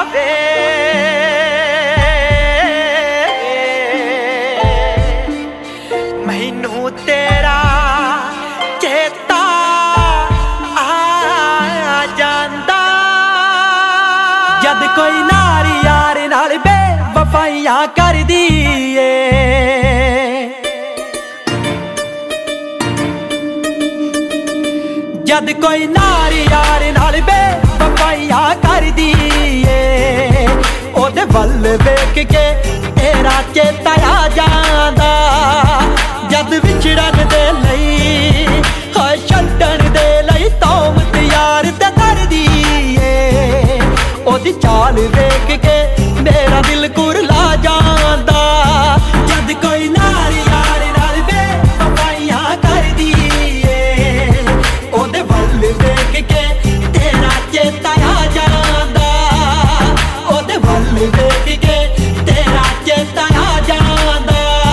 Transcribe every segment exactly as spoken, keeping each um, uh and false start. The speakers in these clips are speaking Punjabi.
ਵੇ ਮੈਨੂੰ ਤੇਰਾ ਚੇਤਾ ਆ ਜਾਂਦਾ ਜਦ ਕੋਈ ਨਾਰੀ ਯਾਰ ਨਾਲ ਬੇਵਫਾਈਆਂ ਕਰਦੀ ਏ ਜਦ ਕੋਈ ਨਾਰੀ ਯਾਰ ਨਾਲ ਬੇਵਫਾਈਆਂ ਕਰਦੀ ਏ ਉਹਦੇ ਵੱਲ ਵੇਖ ਕੇ ਤੇਰਾ ਚੇਤਾ ਆ ਜਾਂਦਾ ਜਦ ਵਿਛੜਨ ਦੇ ਲਈ ਹਾਂ ਛੱਡਣ ਦੇ ਲਈ ਤੌਮਤ ਯਾਰ ਤੇ ਕਰਦੀ ਏ ਉਹਦੀ ਚਾਲ ਵੇਖ ਕੇ ਮੇਰਾ ਦਿਲ ਕੁਰਲਾ ਜਾਂਦਾ ਜਦ ਕੋਈ ਨਾਰੀ ਯਾਰ ਨਾਲ ਬੇਵਫਾਈਆਂ ਕਰਦੀ ਏ ਉਹਦੇ ਵੱਲ ਵੇਖ ਕੇ ਤੇਰਾ ਚੇਤਾ ਆ ਜਾਂਦਾ ਉਹਦੇ ਵੱਲ ਵੇਖ ਕੇ ਤੇਰਾ ਚੇਤਾ ਆ ਜਾਂਦਾ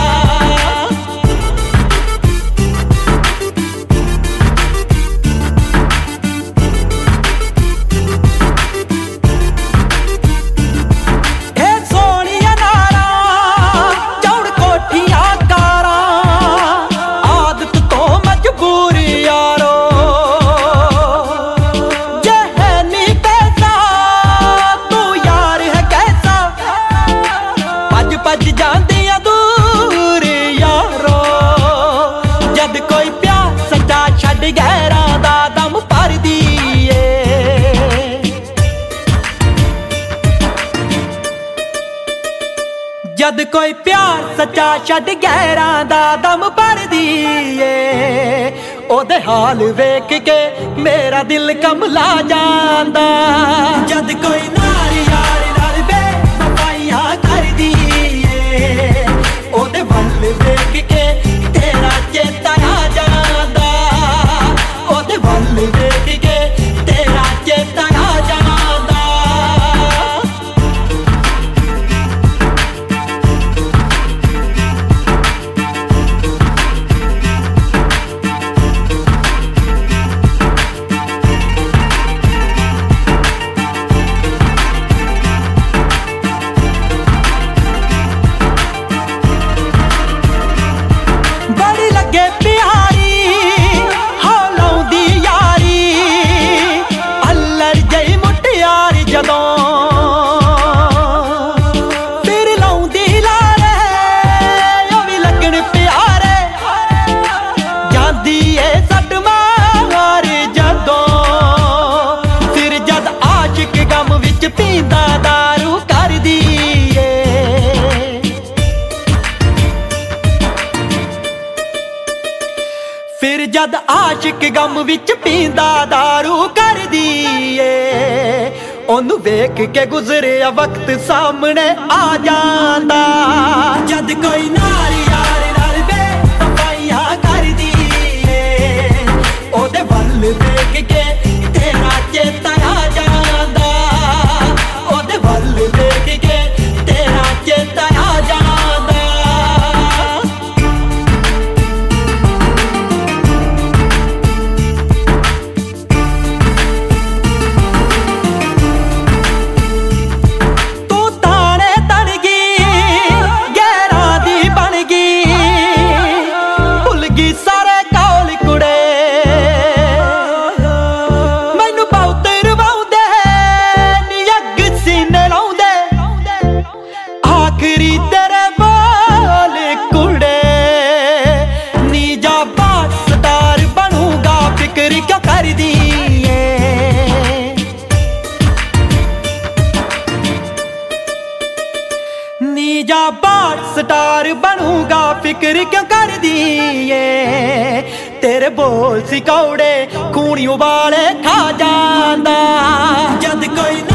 ਭੱਜ ਜਾਂਦੀਆਂ ਦੂਰ ਯਾਰੋ ਜਦ ਕੋਈ ਪਿਆਰ ਸੱਚਾ ਛੱਡ ਗਹਿਰਾਂ ਦਾ ਦਮ ਭਰਦੀ ਏ ਜਦ ਕੋਈ ਪਿਆਰ ਸੱਚਾ ਛੱਡ ਗਹਿਰਾਂ ਦਾ ਦਮ ਭਰਦੀ ਏ ਉਹਦੇ ਹਾਲ ਵੇਖ ਕੇ ਮੇਰਾ ਦਿਲ ਕੰਬਲਾ ਜਾਂਦਾ ਜਦ ਕੋਈ ਨਾਰੀ ਯਾਰ ਨਾਲ ਬੇਵਫਾਈਆਂ ਕਰਦੀ ਉਹਦੇ ਵੱਲ ਵੇਖ ਕੇ ਤੇਰਾ ਚੇਤਾ ਆ ਜਾਂਦਾ ਉਹਦੇ ਵੱਲ ਵੇਖ ਕੇ ਤੇਰਾ ਚੇਤਾ ਆ ਜਾਂਦਾ ਪੀਂਦਾ ਦਾਰੂ ਕਰਦੀ ਏ ਫਿਰ ਜਦ ਆਸ਼ਿਕ ਗਮ ਵਿੱਚ ਪੀਂਦਾ ਦਾਰੂ ਕਰਦੀ ਏ ਉਹਨੂੰ ਵੇਖ ਕੇ ਗੁਜ਼ਰਿਆ ਵਕਤ ਸਾਹਮਣੇ ਆ ਜਾਂਦਾ ਜਦ ਕੋਈ ਨਾਰੀ ਯਾਰ ਨਾਲ ਬੇਵਫਾਈਆਂ ਕਰਦੀ ਏ ਉਹਦੇ ਵੱਲ ਵੇਖ ਕੇ ਤੇਰਾ ਚੇਤਾ ਆ ਜਾਂਦਾ ਉਹਦੇ ਵੱਲ ਵੇਖ ਕੇ ਤੇਰਾ ਚੇਤਾ ਆ ਜਾਂਦਾ ਤੂੰ ਤਾਣੇ ਤਣ ਗਈ ਗਹਿਰਾਂ ਦੀ ਬਣ ਗਈ ਭੁੱਲ ਗਈ ਸਾਰੇ ਕੌਲ ਕੁੜੇ ਮੈਨੂੰ ਬਹੁਤ ਰਵਾਉਂਦੇ ਨੀ ਅੱਗ ਸੀਨੇ ਲਾਉਂਦੇ ਆਖਰੀ ਤੇਰੇ ਬੋਲ ਕੁੜੇ ਨੀ ਜਾ ਬਾਸਦਾਰ ਬਣੂਗਾ ਫਿਕਰ ਕਿਉਂ ਕਰਦੀ ਏ ਨੀ ਜਾ ਬਾਸਦਾਰ ਬਣੂਗਾ ਫਿਕਰ ਕਿਉਂ ਕਰਦੀ ਏ ਤੇਰੇ ਬੋਲ ਸੀ ਕੌੜੇ ਖੂਨ ਉਬਾਲੇ ਖਾ ਜਾਂਦਾ ਜਦ ਕੋਈ